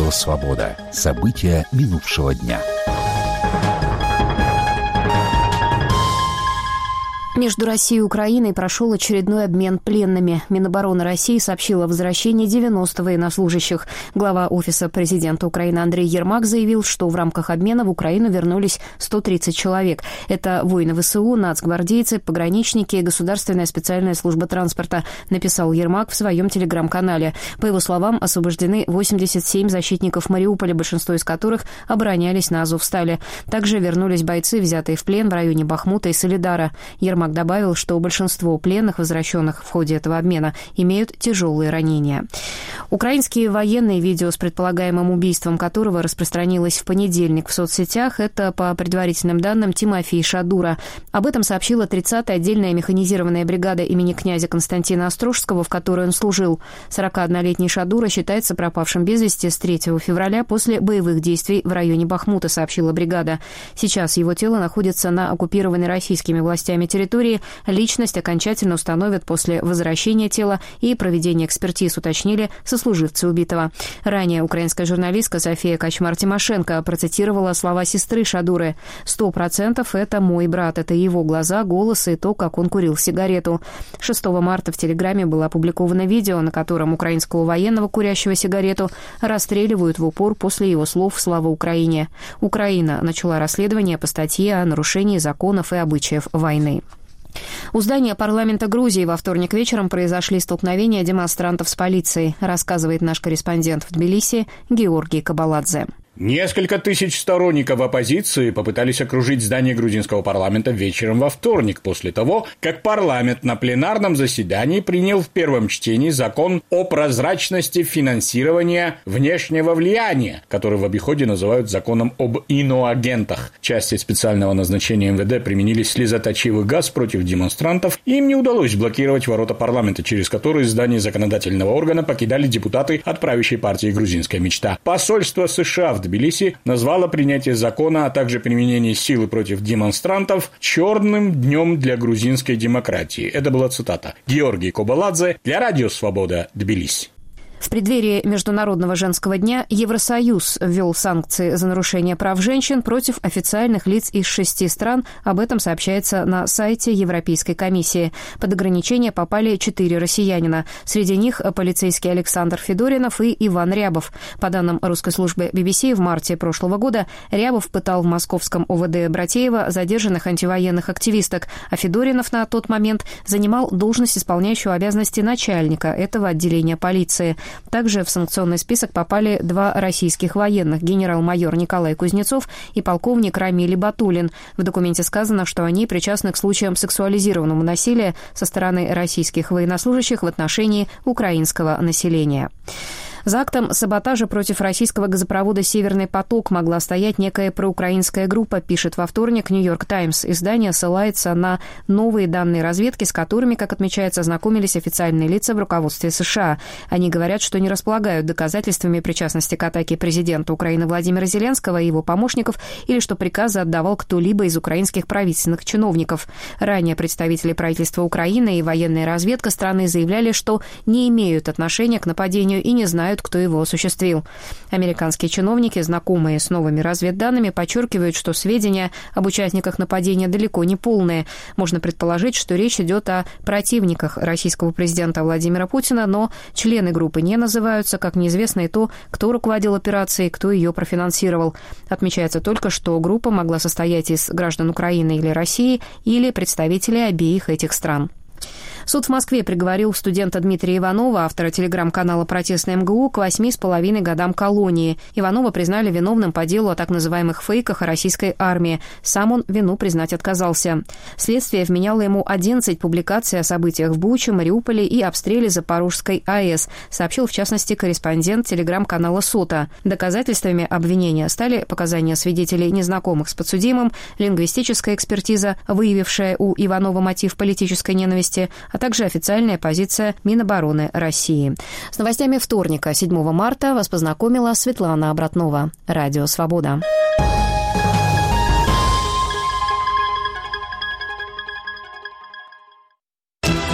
Радио «Свобода». События минувшего дня. Между Россией и Украиной прошел очередной обмен пленными. Минобороны России сообщила о возвращении 90 военнослужащих. Глава Офиса президента Украины Андрей Ермак заявил, что в рамках обмена в Украину вернулись 130 человек. Это воины ВСУ, нацгвардейцы, пограничники и Государственная специальная служба транспорта, написал Ермак в своем телеграм-канале. По его словам, освобождены 87 защитников Мариуполя, большинство из которых оборонялись на Азовстале. Также вернулись бойцы, взятые в плен в районе Бахмута и Солидара. Ермак добавил, что большинство пленных, возвращенных в ходе этого обмена, имеют тяжелые ранения. Украинские военные, видео с предполагаемым убийством которого распространилось в понедельник в соцсетях, это, по предварительным данным, Тимофей Шадура. Об этом сообщила 30-я отдельная механизированная бригада имени князя Константина Острожского, в которой он служил. 41-летний Шадура считается пропавшим без вести с 3 февраля после боевых действий в районе Бахмута, сообщила бригада. Сейчас его тело находится на оккупированной российскими властями территории. Личность окончательно установят после возвращения тела и проведения экспертиз, уточнили сослуживцы убитого. Ранее украинская журналистка София Качмар-Тимошенко процитировала слова сестры Шадуры: «100% это мой брат, это его глаза, голос и то, как он курил сигарету». 6 марта в Телеграме было опубликовано видео, на котором украинского военного, курящего сигарету, расстреливают в упор после его слов «Слава Украине». Украина начала расследование по статье о нарушении законов и обычаев войны. У здания парламента Грузии во вторник вечером произошли столкновения демонстрантов с полицией, рассказывает наш корреспондент в Тбилиси Георгий Кабаладзе. Несколько тысяч сторонников оппозиции попытались окружить здание грузинского парламента вечером во вторник, после того, как парламент на пленарном заседании принял в первом чтении закон о прозрачности финансирования внешнего влияния, который в обиходе называют законом об иноагентах. Части специального назначения МВД применили слезоточивый газ против демонстрантов, и им не удалось блокировать ворота парламента, через которые здание законодательного органа покидали депутаты от правящей партии «Грузинская мечта». Посольство США в Тбилиси назвало принятие закона, а также применение силы против демонстрантов черным днем для грузинской демократии. Это была цитата. Георгий Кабаладзе для Радио «Свобода», Тбилиси. В преддверии Международного женского дня Евросоюз ввел санкции за нарушение прав женщин против официальных лиц из 6 стран. Об этом сообщается на сайте Европейской комиссии. Под ограничения попали 4 россиянина. Среди них полицейский Александр Федоринов и Иван Рябов. По данным русской службы BBC, в марте прошлого года Рябов пытал в московском ОВД Братеева задержанных антивоенных активисток, а Федоринов на тот момент занимал должность исполняющего обязанности начальника этого отделения полиции. Также в санкционный список попали 2 российских военных: генерал-майор Николай Кузнецов и полковник Рамиль Батулин. В документе сказано, что они причастны к случаям сексуализированного насилия со стороны российских военнослужащих в отношении украинского населения. За актом саботажа против российского газопровода «Северный поток» могла стоять некая проукраинская группа, пишет во вторник «Нью-Йорк Таймс». Издание ссылается на новые данные разведки, с которыми, как отмечается, ознакомились официальные лица в руководстве США. Они говорят, что не располагают доказательствами причастности к атаке президента Украины Владимира Зеленского и его помощников, или что приказы отдавал кто-либо из украинских правительственных чиновников. Ранее представители правительства Украины и военная разведка страны заявляли, что не имеют отношения к нападению и не знают, кто его осуществил. Американские чиновники, знакомые с новыми разведданными, подчеркивают, что сведения об участниках нападения далеко не полные. Можно предположить, что речь идет о противниках российского президента Владимира Путина, но члены группы не называются, как неизвестно и то, кто руководил операцией, кто ее профинансировал. Отмечается только, что группа могла состоять из граждан Украины или России, или представителей обеих этих стран. Суд в Москве приговорил студента Дмитрия Иванова, автора телеграм-канала «Протестный МГУ», к 8,5 годам колонии. Иванова признали виновным по делу о так называемых фейках о российской армии. Сам он вину признать отказался. Следствие вменяло ему 11 публикаций о событиях в Буче, Мариуполе и обстреле Запорожской АЭС, сообщил в частности корреспондент телеграм-канала «Сота». Доказательствами обвинения стали показания свидетелей, незнакомых с подсудимым, лингвистическая экспертиза, выявившая у Иванова мотив политической ненависти, а также официальная позиция Минобороны России. С новостями вторника, 7 марта, вас познакомила Светлана Обратнова. Радио «Свобода».